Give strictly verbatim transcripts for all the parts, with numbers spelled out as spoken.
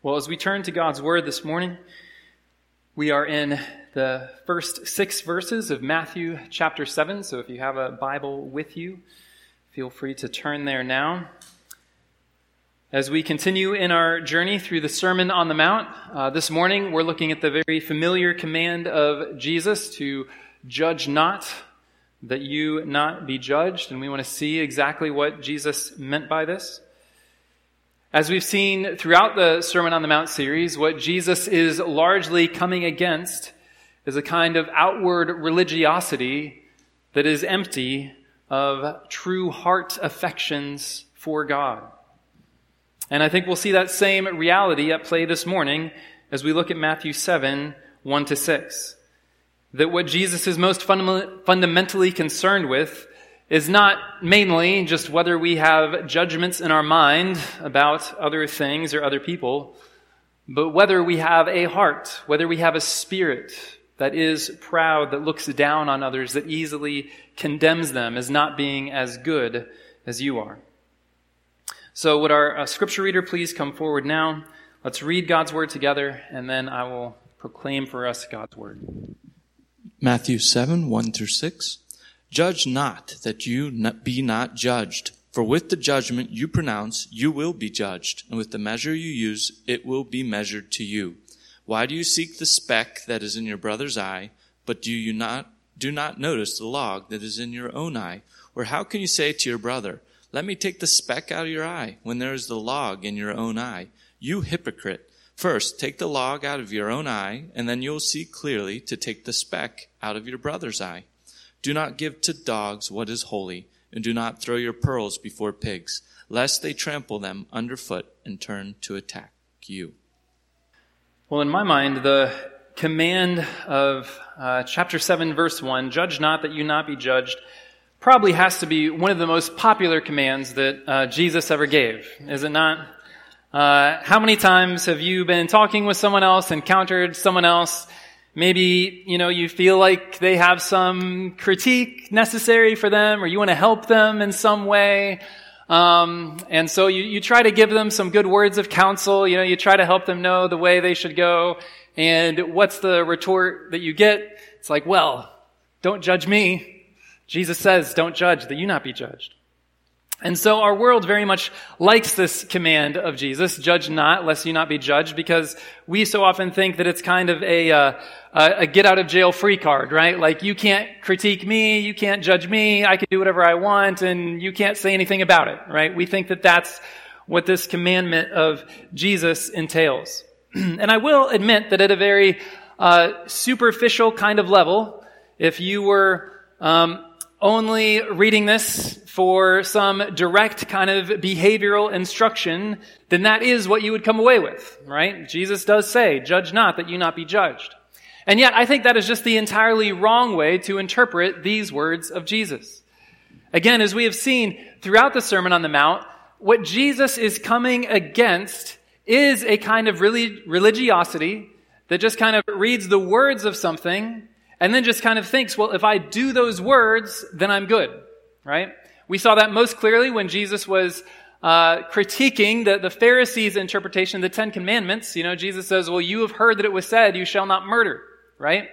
Well, as we turn to God's Word this morning, we are in the first six verses of Matthew chapter seven. So if you have a Bible with you, feel free to turn there now. As we continue in our journey through the Sermon on the Mount, uh, this morning we're looking at the very familiar command of Jesus to judge not, that you not be judged. And we want to see exactly what Jesus meant by this. As we've seen throughout the Sermon on the Mount series, what Jesus is largely coming against is a kind of outward religiosity that is empty of true heart affections for God. And I think we'll see that same reality at play this morning as we look at Matthew seven, one to six. That what Jesus is most fundam- fundamentally concerned with is not mainly just whether we have judgments in our mind about other things or other people, but whether we have a heart, whether we have a spirit that is proud, that looks down on others, that easily condemns them as not being as good as you are. So would our uh, scripture reader please come forward now? Let's read God's word together, and then I will proclaim for us God's word. Matthew seven, one through six. Judge not, that you be not judged. For with the judgment you pronounce, you will be judged. And with the measure you use, it will be measured to you. Why do you seek the speck that is in your brother's eye, but do you not do not notice the log that is in your own eye? Or how can you say to your brother, let me take the speck out of your eye, when there is the log in your own eye? You hypocrite! First, take the log out of your own eye, and then you'll see clearly to take the speck out of your brother's eye. Do not give to dogs what is holy, and do not throw your pearls before pigs, lest they trample them underfoot and turn to attack you. Well, in my mind, the command of uh, chapter seven, verse one, judge not that you not be judged, probably has to be one of the most popular commands that uh, Jesus ever gave, is it not? Uh, how many times have you been talking with someone else, encountered someone else? Maybe, you know, you feel like they have some critique necessary for them, or you want to help them in some way. Um, and so you, you try to give them some good words of counsel. You know, you try to help them know the way they should go. And what's the retort that you get? It's like, well, don't judge me. Jesus says, don't judge, that you not be judged. And so our world very much likes this command of Jesus, judge not, lest you not be judged, because we so often think that it's kind of a, uh, a get-out-of-jail-free card, right? Like, you can't critique me, you can't judge me, I can do whatever I want, and you can't say anything about it, right? We think that that's what this commandment of Jesus entails. And I will admit that at a very uh, superficial kind of level, if you were um, only reading this for some direct kind of behavioral instruction, then that is what you would come away with, right? Jesus does say, judge not that you not be judged. And yet, I think that is just the entirely wrong way to interpret these words of Jesus. Again, as we have seen throughout the Sermon on the Mount, what Jesus is coming against is a kind of religiosity that just kind of reads the words of something and then just kind of thinks, well, if I do those words, then I'm good, right? We saw that most clearly when Jesus was uh, critiquing the, the Pharisees' interpretation of the Ten Commandments. You know, Jesus says, well, you have heard that it was said, you shall not murder, right?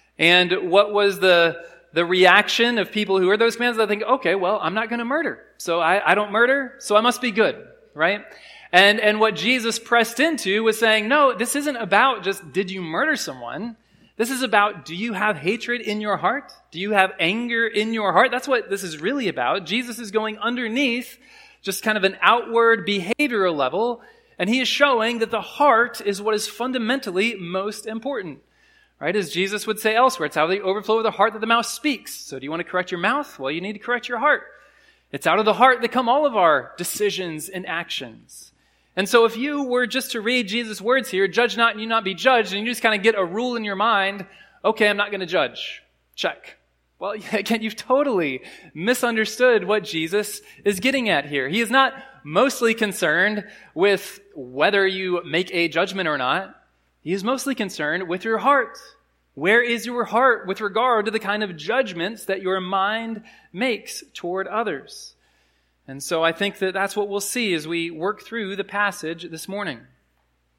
And what was the the reaction of people who heard those commands? They think, okay, well, I'm not going to murder. So I, I don't murder, so I must be good, right? And, and what Jesus pressed into was saying, no, this isn't about just, did you murder someone? This is about, do you have hatred in your heart? Do you have anger in your heart? That's what this is really about. Jesus is going underneath just kind of an outward behavioral level, and he is showing that the heart is what is fundamentally most important. Right? As Jesus would say elsewhere, it's out of the overflow of the heart that the mouth speaks. So do you want to correct your mouth? Well, you need to correct your heart. It's out of the heart that come all of our decisions and actions. And so if you were just to read Jesus' words here, judge not and you not be judged, and you just kind of get a rule in your mind, okay, I'm not going to judge. Check. Well, again, you've totally misunderstood what Jesus is getting at here. He is not mostly concerned with whether you make a judgment or not. He is mostly concerned with your heart. Where is your heart with regard to the kind of judgments that your mind makes toward others? And so I think that that's what we'll see as we work through the passage this morning.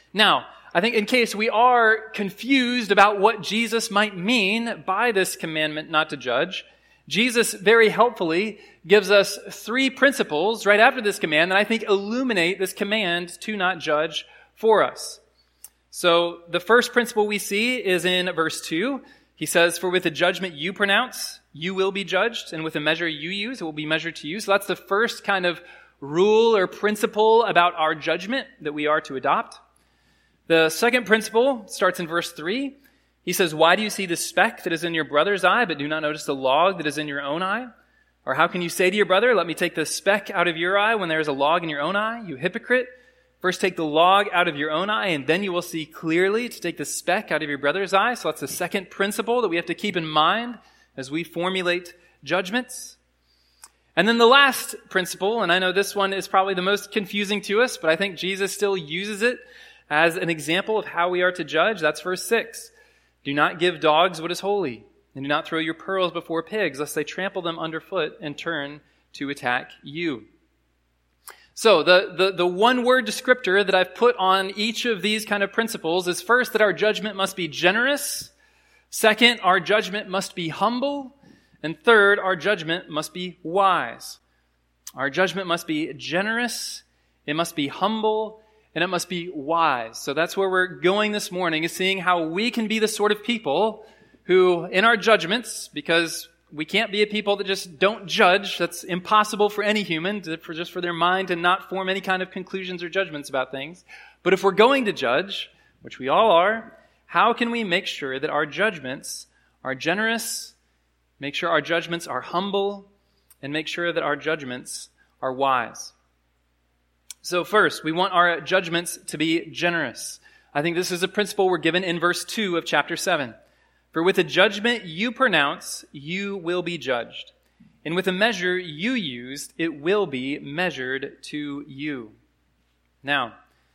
Now, I think in case we are confused about what Jesus might mean by this commandment not to judge, Jesus very helpfully gives us three principles right after this command that I think illuminate this command to not judge for us. So the first principle we see is in verse two. He says, "For with the judgment you pronounce, you will be judged, and with the measure you use, it will be measured to you." So that's the first kind of rule or principle about our judgment that we are to adopt. The second principle starts in verse three. He says, "Why do you see the speck that is in your brother's eye, but do not notice the log that is in your own eye? Or how can you say to your brother, 'Let me take the speck out of your eye,' when there is a log in your own eye? You hypocrite! First take the log out of your own eye, and then you will see clearly to take the speck out of your brother's eye." So that's the second principle that we have to keep in mind as we formulate judgments. And then the last principle, and I know this one is probably the most confusing to us, but I think Jesus still uses it as an example of how we are to judge. That's verse six. "Do not give dogs what is holy, and do not throw your pearls before pigs, lest they trample them underfoot and turn to attack you." So the, the, the one-word descriptor that I've put on each of these kind of principles is first that our judgment must be generous. Second, our judgment must be humble. And third, our judgment must be wise. Our judgment must be generous, it must be humble, and it must be wise. So that's where we're going this morning, is seeing how we can be the sort of people who, in our judgments, because we can't be a people that just don't judge. That's impossible for any human, to, for just for their mind to not form any kind of conclusions or judgments about things. But if we're going to judge, which we all are, how can we make sure that our judgments are generous, make sure our judgments are humble, and make sure that our judgments are wise? So first, we want our judgments to be generous. I think this is a principle we're given in verse two of chapter seven. "For with the judgment you pronounce, you will be judged. And with the measure you use, it will be measured to you." Now,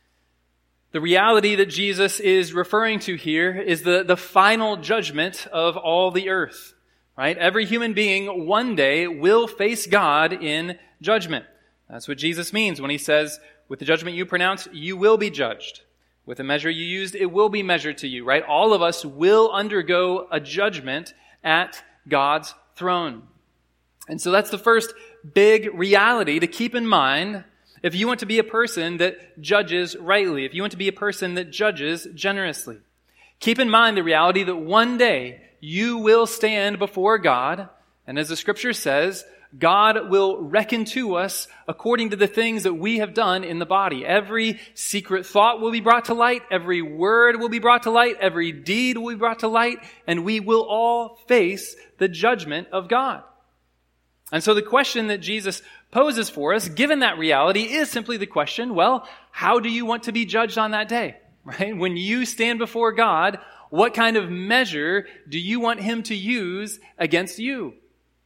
the reality that Jesus is referring to here is the, the final judgment of all the earth, right? Every human being one day will face God in judgment. That's what Jesus means when he says, "With the judgment you pronounce, you will be judged. With the measure you used, it will be measured to you," right? All of us will undergo a judgment at God's throne. And so that's the first big reality to keep in mind if you want to be a person that judges rightly, if you want to be a person that judges generously. Keep in mind the reality that one day you will stand before God, and as the scripture says, God will reckon to us according to the things that we have done in the body. Every secret thought will be brought to light. Every word will be brought to light. Every deed will be brought to light. And we will all face the judgment of God. And so the question that Jesus poses for us, given that reality, is simply the question, well, how do you want to be judged on that day? Right? When you stand before God, what kind of measure do you want him to use against you?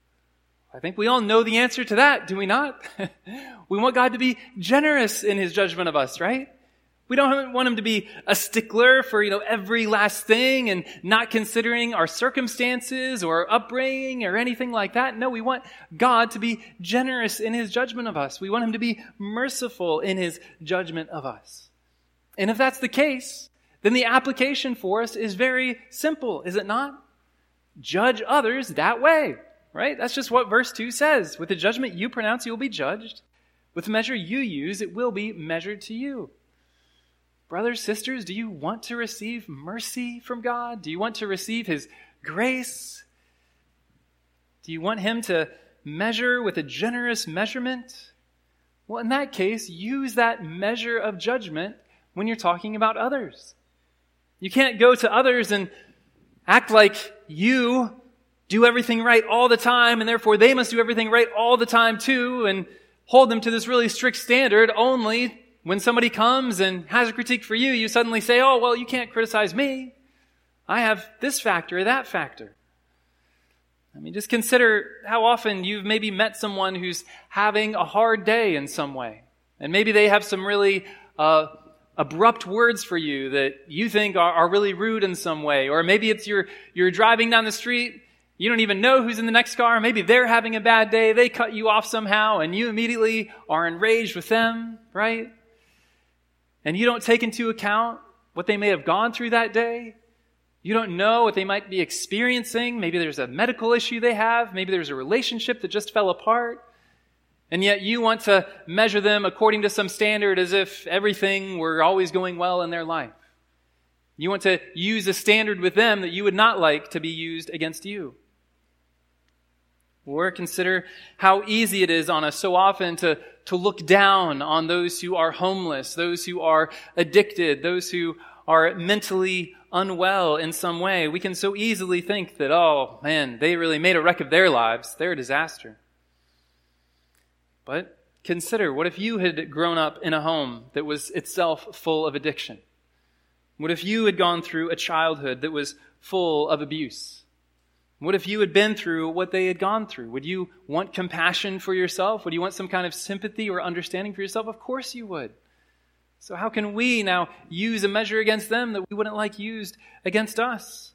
I think we all know the answer to that, do we not? We want God to be generous in his judgment of us, right? We don't want him to be a stickler for, you know, every last thing and not considering our circumstances or upbringing or anything like that. No, we want God to be generous in his judgment of us. We want him to be merciful in his judgment of us. And if that's the case, then the application for us is very simple, is it not? Judge others that way. Right? That's just what verse two says. With the judgment you pronounce, you will be judged. With the measure you use, it will be measured to you. Brothers, sisters, do you want to receive mercy from God? Do you want to receive his grace? Do you want him to measure with a generous measurement? Well, in that case, use that measure of judgment when you're talking about others. You can't go to others and act like you do everything right all the time, and therefore they must do everything right all the time too, and hold them to this really strict standard. Only when somebody comes and has a critique for you, you suddenly say, "Oh, well, you can't criticize me. I have this factor or that factor." I mean, just consider how often you've maybe met someone who's having a hard day in some way. And maybe they have some really uh, abrupt words for you that you think are, are really rude in some way. Or maybe it's you're, you're driving down the street, you don't even know who's in the next car. Maybe they're having a bad day. They cut you off somehow, and you immediately are enraged with them, right? and you don't take into account what they may have gone through that day. You don't know what they might be experiencing. Maybe there's a medical issue they have. Maybe there's a relationship that just fell apart. And yet you want to measure them according to some standard as if everything were always going well in their life. You want to use a standard with them that you would not like to be used against you. Or consider how easy it is on us so often to, to look down on those who are homeless, those who are addicted, those who are mentally unwell in some way. We can so easily think that, oh man, they really made a wreck of their lives. They're a disaster. But consider, what if you had grown up in a home that was itself full of addiction? What if you had gone through a childhood that was full of abuse? What if you had been through what they had gone through? Would you want compassion for yourself? Would you want some kind of sympathy or understanding for yourself? Of course you would. So how can we now use a measure against them that we wouldn't like used against us?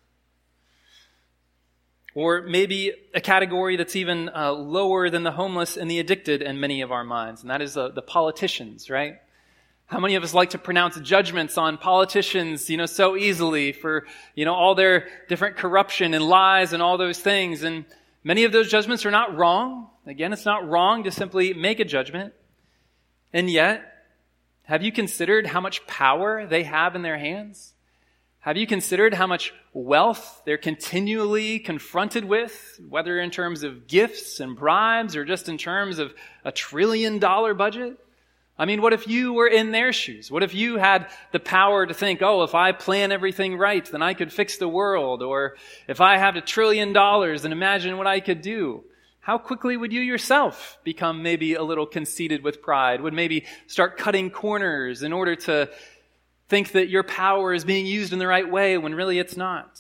Or maybe a category that's even uh, lower than the homeless and the addicted in many of our minds, and that is uh, the politicians, right? How many of us like to pronounce judgments on politicians, you know, so easily for, you know, all their different corruption and lies and all those things? And many of those judgments are not wrong. Again, it's not wrong to simply make a judgment. And yet, have you considered how much power they have in their hands? Have you considered how much wealth they're continually confronted with, whether in terms of gifts and bribes or just in terms of a trillion dollar budget? I mean, what if you were in their shoes? What if you had the power to think, oh, if I plan everything right, then I could fix the world? Or if I have a trillion dollars, then imagine what I could do. How quickly would you yourself become maybe a little conceited with pride? Would maybe start cutting corners in order to think that your power is being used in the right way when really it's not?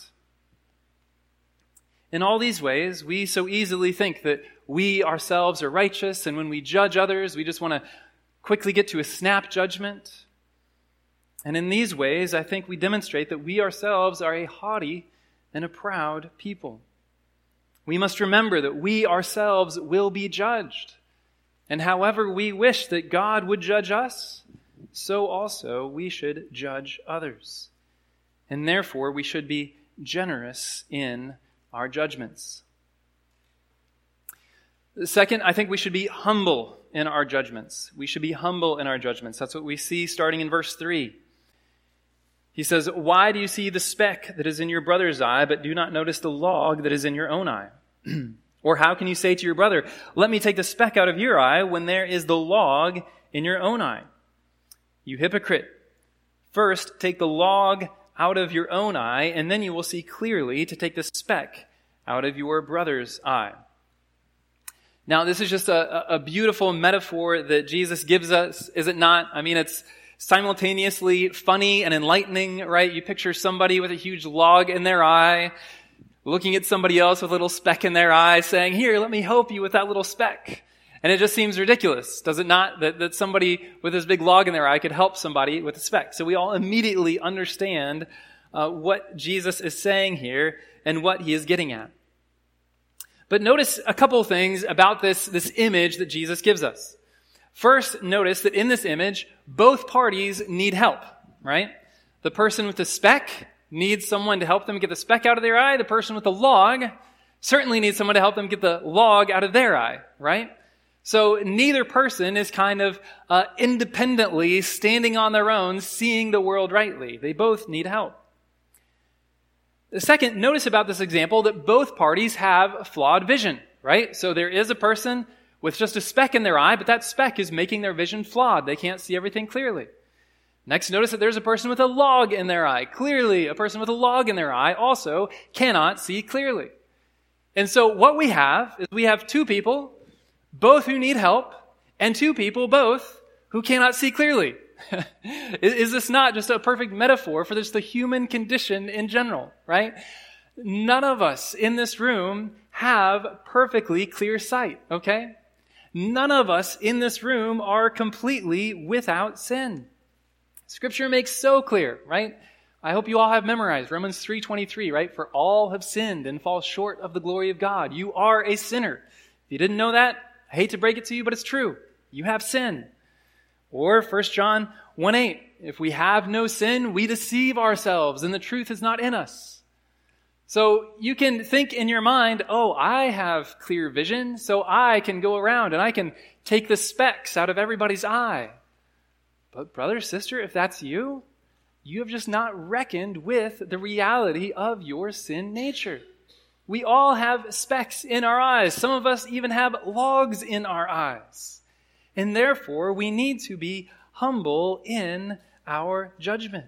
In all these ways, we so easily think that we ourselves are righteous, and when we judge others, we just want to quickly get to a snap judgment. And in these ways, I think we demonstrate that we ourselves are a haughty and a proud people. We must remember that we ourselves will be judged. And however we wish that God would judge us, so also we should judge others. And therefore, we should be generous in our judgments. Second, I think we should be humble in our judgments. We should be humble in our judgments. That's what we see starting in verse three. He says, "Why do you see the speck that is in your brother's eye, but do not notice the log that is in your own eye? Or how can you say to your brother, 'Let me take the speck out of your eye,' when there is the log in your own eye? You hypocrite! First take the log out of your own eye, and then you will see clearly to take the speck out of your brother's eye." Now, this is just a, a beautiful metaphor that Jesus gives us, is it not? I mean, it's simultaneously funny and enlightening, right? You picture somebody with a huge log in their eye, looking at somebody else with a little speck in their eye, saying, "Here, let me help you with that little speck." And it just seems ridiculous, does it not, that, that somebody with this big log in their eye could help somebody with a speck. So we all immediately understand uh, what Jesus is saying here and what he is getting at. But notice a couple of things about this, this image that Jesus gives us. First, notice that in this image, both parties need help, right? The person with the speck needs someone to help them get the speck out of their eye. The person with the log certainly needs someone to help them get the log out of their eye, right? So neither person is kind of uh, independently standing on their own, seeing the world rightly. They both need help. The second, notice about this example that both parties have flawed vision, right? So there is a person with just a speck in their eye, but that speck is making their vision flawed. They can't see everything clearly. Next, notice that there's a person with a log in their eye. Clearly, a person with a log in their eye also cannot see clearly. And so what we have is we have two people, both who need help, and two people, both, who cannot see clearly. Is this not just a perfect metaphor for just the human condition in general, right? None of us in this room have perfectly clear sight, okay? None of us in this room are completely without sin. Scripture makes so clear, right? I hope you all have memorized Romans three twenty-three, right? For all have sinned and fall short of the glory of God. You are a sinner. If you didn't know that, I hate to break it to you, but it's true. You have sin. Or First John one eight, if we have no sin, we deceive ourselves and the truth is not in us. So you can think in your mind, oh, I have clear vision, so I can go around and I can take the specks out of everybody's eye. But brother, sister, if that's you, you have just not reckoned with the reality of your sin nature. We all have specks in our eyes. Some of us even have logs in our eyes. And therefore, we need to be humble in our judgment.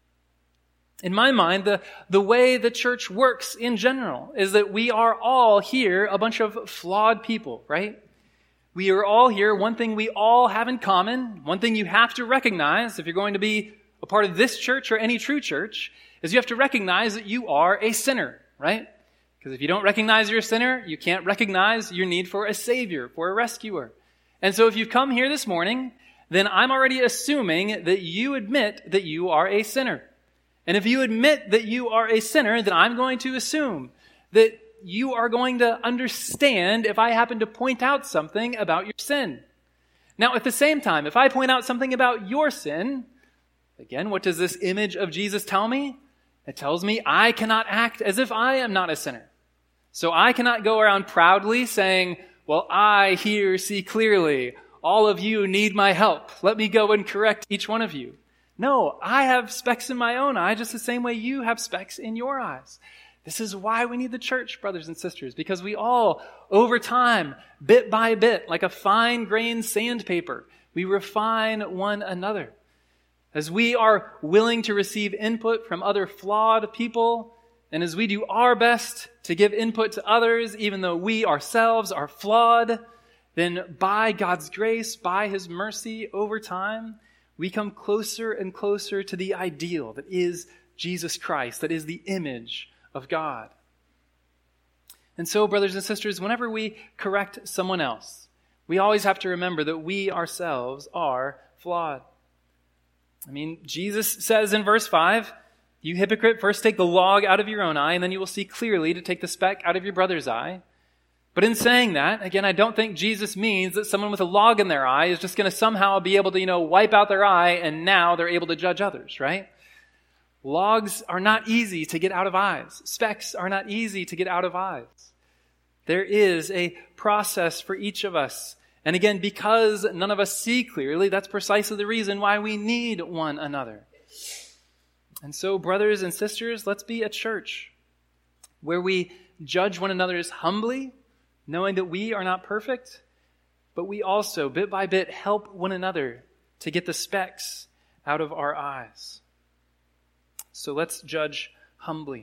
In my mind, the, the way the church works in general is that we are all here a bunch of flawed people, right? We are all here. One thing we all have in common, one thing you have to recognize if you're going to be a part of this church or any true church, is you have to recognize that you are a sinner, right? Because if you don't recognize you're a sinner, you can't recognize your need for a savior, for a rescuer. And so if you've come here this morning, then I'm already assuming that you admit that you are a sinner. And if you admit that you are a sinner, then I'm going to assume that you are going to understand if I happen to point out something about your sin. Now, at the same time, if I point out something about your sin, again, what does this image of Jesus tell me? It tells me I cannot act as if I am not a sinner. So I cannot go around proudly saying, well, I here see clearly. All of you need my help. Let me go and correct each one of you. No, I have specks in my own eye just the same way you have specks in your eyes. This is why we need the church, brothers and sisters, because we all, over time, bit by bit, like a fine-grained sandpaper, we refine one another. As we are willing to receive input from other flawed people, and as we do our best to give input to others, even though we ourselves are flawed, then by God's grace, by His mercy, over time, we come closer and closer to the ideal that is Jesus Christ, that is the image of God. And so, brothers and sisters, whenever we correct someone else, we always have to remember that we ourselves are flawed. I mean, Jesus says in verse five, you hypocrite, first take the log out of your own eye, and then you will see clearly to take the speck out of your brother's eye. But in saying that, again, I don't think Jesus means that someone with a log in their eye is just going to somehow be able to, you know, wipe out their eye and now they're able to judge others, right? Logs are not easy to get out of eyes. Specks are not easy to get out of eyes. There is a process for each of us. And again, because none of us see clearly, that's precisely the reason why we need one another. And so, brothers and sisters, let's be a church where we judge one another humbly, knowing that we are not perfect, but we also, bit by bit, help one another to get the specks out of our eyes. So let's judge humbly.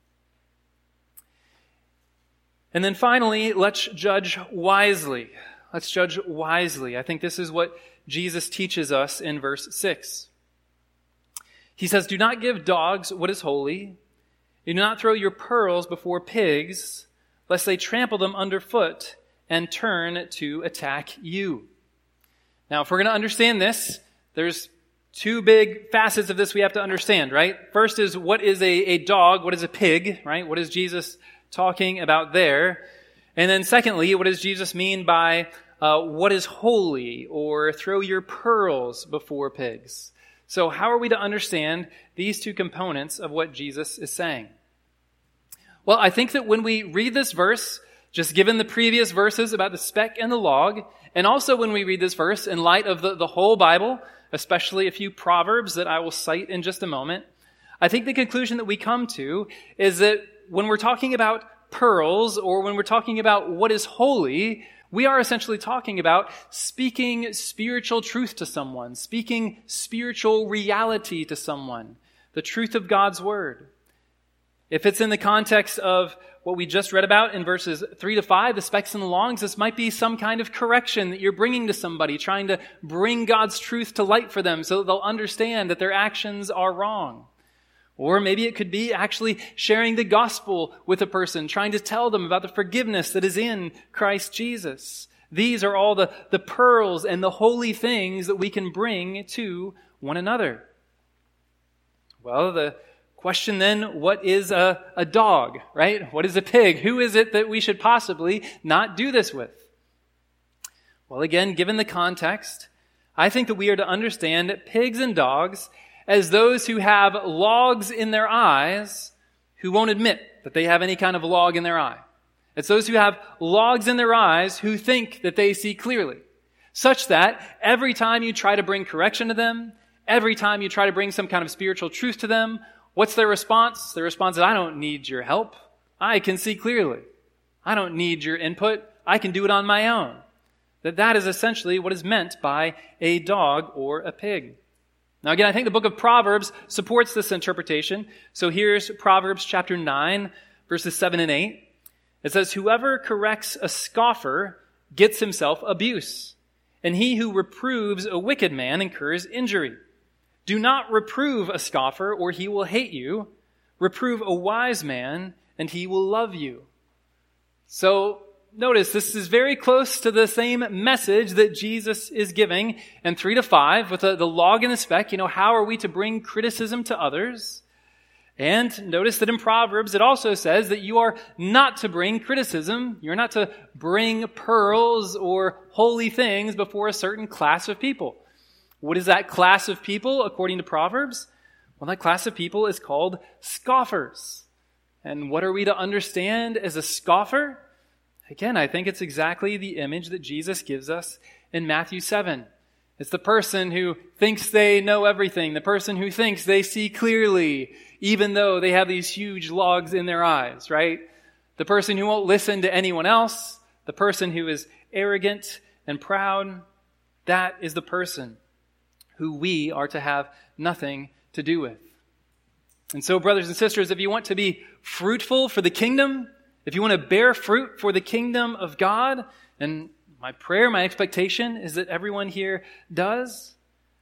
And then finally, let's judge wisely. Let's judge wisely. I think this is what Jesus teaches us in verse six. He says, do not give dogs what is holy. Do not throw your pearls before pigs, lest they trample them underfoot and turn to attack you. Now, if we're going to understand this, there's two big facets of this we have to understand, right? First is, what is a, a dog? What is a pig, right? What is Jesus talking about there? And then secondly, what does Jesus mean by uh, what is holy, or throw your pearls before pigs? So how are we to understand these two components of what Jesus is saying? Well, I think that when we read this verse, just given the previous verses about the speck and the log, and also when we read this verse in light of the, the whole Bible, especially a few proverbs that I will cite in just a moment, I think the conclusion that we come to is that when we're talking about pearls, or when we're talking about what is holy, we are essentially talking about speaking spiritual truth to someone, speaking spiritual reality to someone, the truth of God's word. If it's in the context of what we just read about in verses three to five, the specks and the logs, this might be some kind of correction that you're bringing to somebody, trying to bring God's truth to light for them so that they'll understand that their actions are wrong. Or maybe it could be actually sharing the gospel with a person, trying to tell them about the forgiveness that is in Christ Jesus. These are all the, the pearls and the holy things that we can bring to one another. Well, the question then, what is a, a dog, right? What is a pig? Who is it that we should possibly not do this with? Well, again, given the context, I think that we are to understand pigs and dogs as those who have logs in their eyes who won't admit that they have any kind of log in their eye. It's those who have logs in their eyes who think that they see clearly, such that every time you try to bring correction to them, every time you try to bring some kind of spiritual truth to them, what's their response? Their response is, I don't need your help. I can see clearly. I don't need your input. I can do it on my own. That that is essentially what is meant by a dog or a pig. Now again, I think the book of Proverbs supports this interpretation. So here's Proverbs chapter nine, verses seven and eight. It says, whoever corrects a scoffer gets himself abuse, and he who reproves a wicked man incurs injury. Do not reprove a scoffer, or he will hate you. Reprove a wise man, and he will love you. So notice this is very close to the same message that Jesus is giving in three to five with the, the log and the speck. You know, how are we to bring criticism to others? And notice that in Proverbs, it also says that you are not to bring criticism. You're not to bring pearls or holy things before a certain class of people. What is that class of people according to Proverbs? Well, that class of people is called scoffers. And what are we to understand as a scoffer? Again, I think it's exactly the image that Jesus gives us in Matthew seven. It's the person who thinks they know everything, the person who thinks they see clearly, even though they have these huge logs in their eyes, right? The person who won't listen to anyone else, the person who is arrogant and proud, that is the person who we are to have nothing to do with. And so, brothers and sisters, if you want to be fruitful for the kingdom, if you want to bear fruit for the kingdom of God, and my prayer, my expectation is that everyone here does,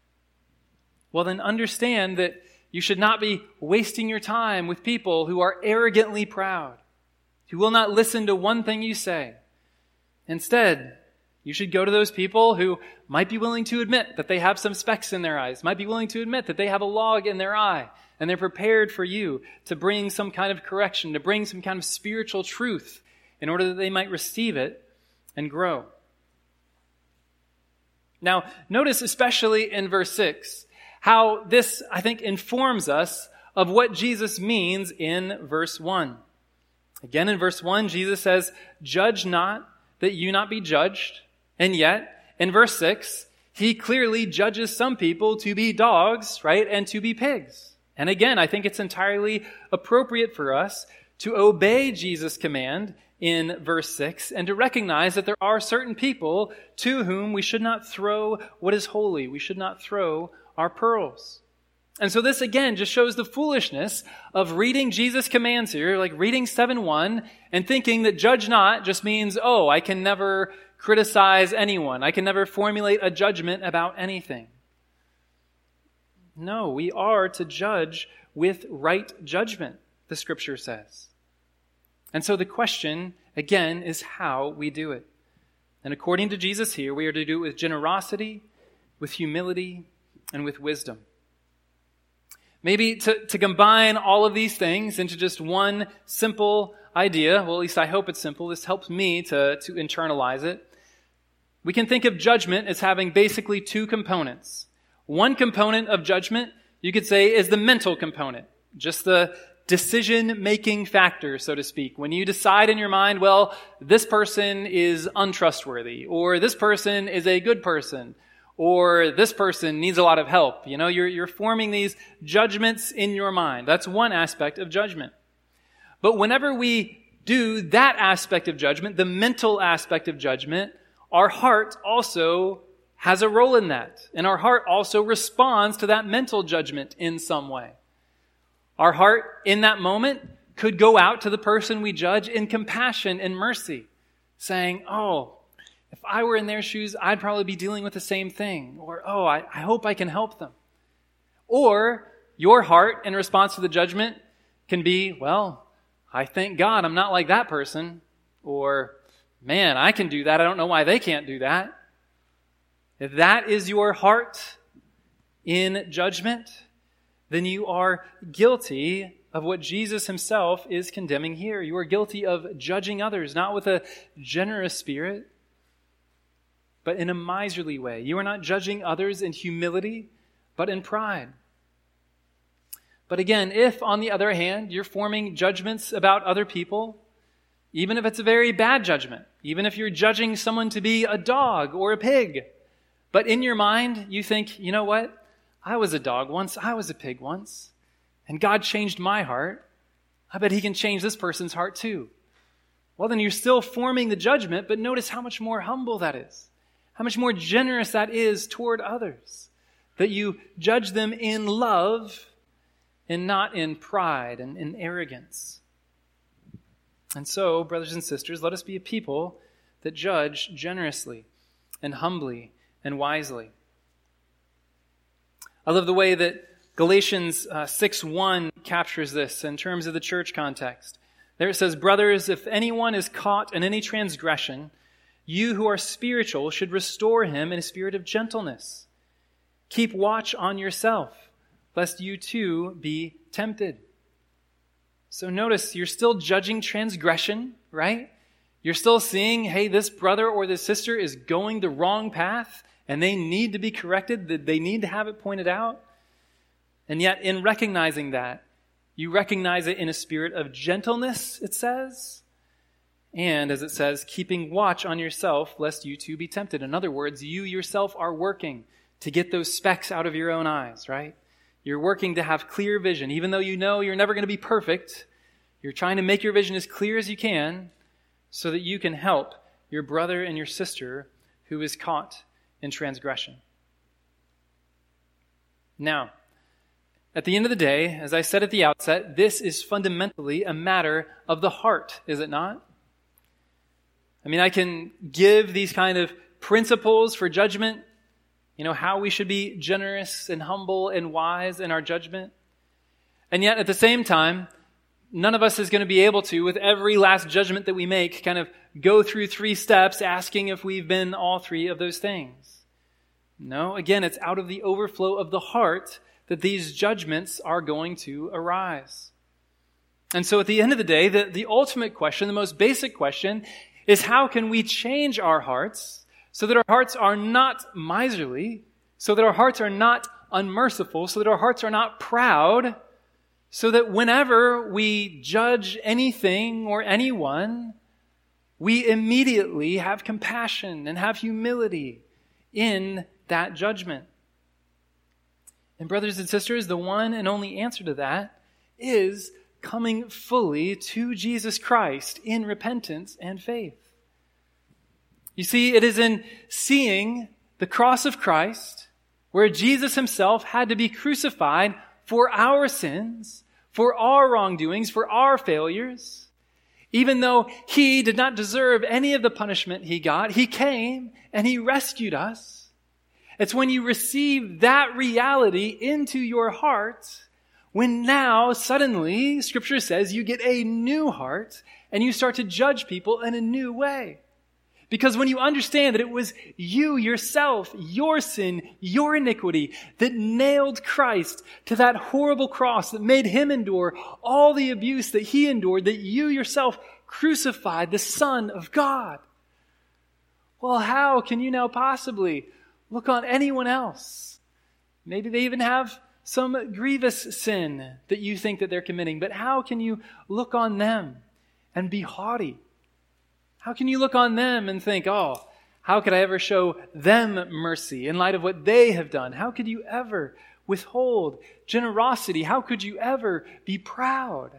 well then understand that you should not be wasting your time with people who are arrogantly proud, who will not listen to one thing you say. Instead, you should go to those people who might be willing to admit that they have some specks in their eyes, might be willing to admit that they have a log in their eye, and they're prepared for you to bring some kind of correction, to bring some kind of spiritual truth in order that they might receive it and grow. Now, notice especially in verse six, how this, I think, informs us of what Jesus means in verse one. Again, in verse one, Jesus says, judge not that you not be judged. And yet, in verse six, he clearly judges some people to be dogs, right, and to be pigs. And again, I think it's entirely appropriate for us to obey Jesus' command in verse six and to recognize that there are certain people to whom we should not throw what is holy. We should not throw our pearls. And so this again just shows the foolishness of reading Jesus' commands here, like reading seven one and thinking that judge not just means, oh, I can never criticize anyone. I can never formulate a judgment about anything. No, we are to judge with right judgment, the scripture says. And so the question, again, is how we do it. And according to Jesus here, we are to do it with generosity, with humility, and with wisdom. Maybe to, to combine all of these things into just one simple idea, well, at least I hope it's simple. This helps me to, to internalize it. We can think of judgment as having basically two components. One component of judgment, you could say, is the mental component, just the decision-making factor, so to speak. When you decide in your mind, well, this person is untrustworthy, or this person is a good person, or this person needs a lot of help. You know, you're, you're forming these judgments in your mind. That's one aspect of judgment. But whenever we do that aspect of judgment, the mental aspect of judgment, our heart also has a role in that. And our heart also responds to that mental judgment in some way. Our heart in that moment could go out to the person we judge in compassion and mercy, saying, oh, if I were in their shoes, I'd probably be dealing with the same thing. Or, oh, I, I hope I can help them. Or your heart in response to the judgment can be, well, I thank God I'm not like that person. Or, man, I can do that. I don't know why they can't do that. If that is your heart in judgment, then you are guilty of what Jesus himself is condemning here. You are guilty of judging others, not with a generous spirit, but but in a miserly way. You are not judging others in humility, but in pride. But again, if, on the other hand, you're forming judgments about other people, even if it's a very bad judgment, even if you're judging someone to be a dog or a pig, but in your mind you think, you know what? I was a dog once, I was a pig once, and God changed my heart. I bet he can change this person's heart too. Well, then you're still forming the judgment, but notice how much more humble that is, how much more generous that is toward others, that you judge them in love and not in pride and in arrogance. And so, brothers and sisters, let us be a people that judge generously and humbly and wisely. I love the way that Galatians uh, six one captures this in terms of the church context. There it says, "Brothers, if anyone is caught in any transgression, you who are spiritual should restore him in a spirit of gentleness. Keep watch on yourself, lest you too be tempted." So notice, you're still judging transgression, right? You're still seeing, hey, this brother or this sister is going the wrong path, and they need to be corrected, that they need to have it pointed out. And yet, in recognizing that, you recognize it in a spirit of gentleness, it says. And, as it says, keeping watch on yourself, lest you too be tempted. In other words, you yourself are working to get those specks out of your own eyes, right? You're working to have clear vision. Even though you know you're never going to be perfect, you're trying to make your vision as clear as you can so that you can help your brother and your sister who is caught in transgression. Now, at the end of the day, as I said at the outset, this is fundamentally a matter of the heart, is it not? I mean, I can give these kind of principles for judgment, you know, how we should be generous and humble and wise in our judgment. And yet, at the same time, none of us is going to be able to, with every last judgment that we make, kind of go through three steps asking if we've been all three of those things. No, again, it's out of the overflow of the heart that these judgments are going to arise. And so at the end of the day, the, the ultimate question, the most basic question, is how can we change our hearts so that our hearts are not miserly, so that our hearts are not unmerciful, so that our hearts are not proud, so that whenever we judge anything or anyone, we immediately have compassion and have humility in that judgment. And brothers and sisters, the one and only answer to that is coming fully to Jesus Christ in repentance and faith. You see, it is in seeing the cross of Christ, where Jesus himself had to be crucified for our sins, for our wrongdoings, for our failures. Even though he did not deserve any of the punishment he got, he came and he rescued us. It's when you receive that reality into your heart, when now suddenly, Scripture says, you get a new heart and you start to judge people in a new way. Because when you understand that it was you yourself, your sin, your iniquity, that nailed Christ to that horrible cross, that made him endure all the abuse that he endured, that you yourself crucified the Son of God. Well, how can you now possibly look on anyone else? Maybe they even have some grievous sin that you think that they're committing, but how can you look on them and be haughty? How can you look on them and think, oh, how could I ever show them mercy in light of what they have done? How could you ever withhold generosity? How could you ever be proud?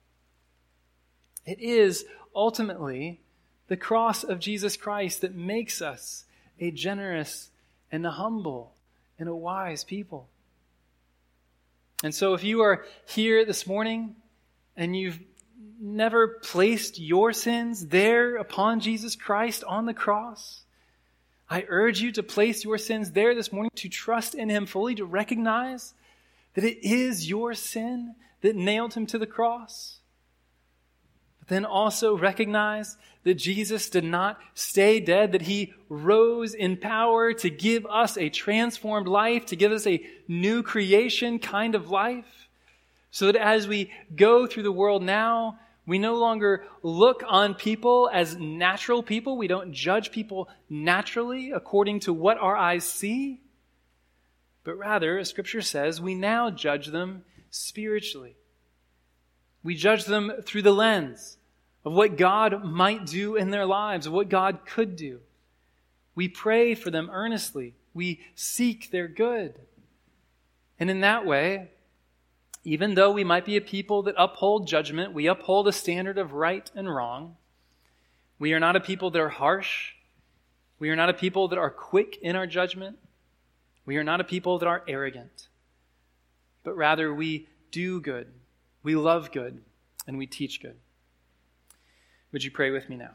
It is ultimately the cross of Jesus Christ that makes us a generous and a humble and a wise people. And so if you are here this morning and you've never placed your sins there upon Jesus Christ on the cross, I urge you to place your sins there this morning, to trust in him fully, to recognize that it is your sin that nailed him to the cross. But then also recognize that Jesus did not stay dead, that he rose in power to give us a transformed life, to give us a new creation kind of life, so that as we go through the world now, We no longer look on people as natural people. We don't judge people naturally according to what our eyes see. But rather, as Scripture says, we now judge them spiritually. We judge them through the lens of what God might do in their lives, of what God could do. We pray for them earnestly. We seek their good. And in that way, even though we might be a people that uphold judgment, we uphold a standard of right and wrong. We are not a people that are harsh. We are not a people that are quick in our judgment. We are not a people that are arrogant. But rather we do good, we love good, and we teach good. Would you pray with me now?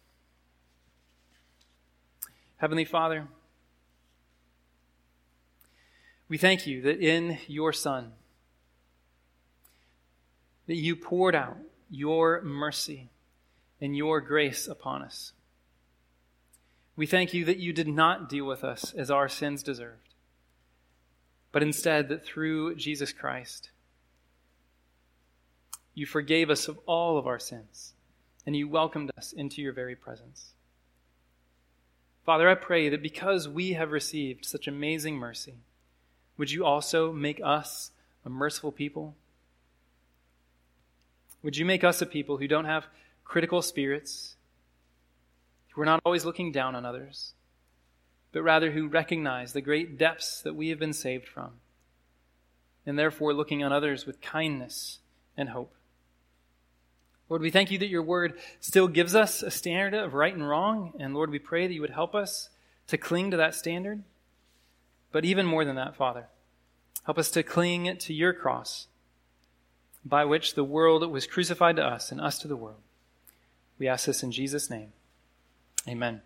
Heavenly Father, we thank you that in your Son, that you poured out your mercy and your grace upon us. We thank you that you did not deal with us as our sins deserved, but instead that through Jesus Christ, you forgave us of all of our sins, and you welcomed us into your very presence. Father, I pray that because we have received such amazing mercy, would you also make us a merciful people? Would you make us a people who don't have critical spirits, who are not always looking down on others, but rather who recognize the great depths that we have been saved from, and therefore looking on others with kindness and hope. Lord, we thank you that your word still gives us a standard of right and wrong, and Lord, we pray that you would help us to cling to that standard. But even more than that, Father, help us to cling to your cross, by which the world was crucified to us and us to the world. We ask this in Jesus' name. Amen.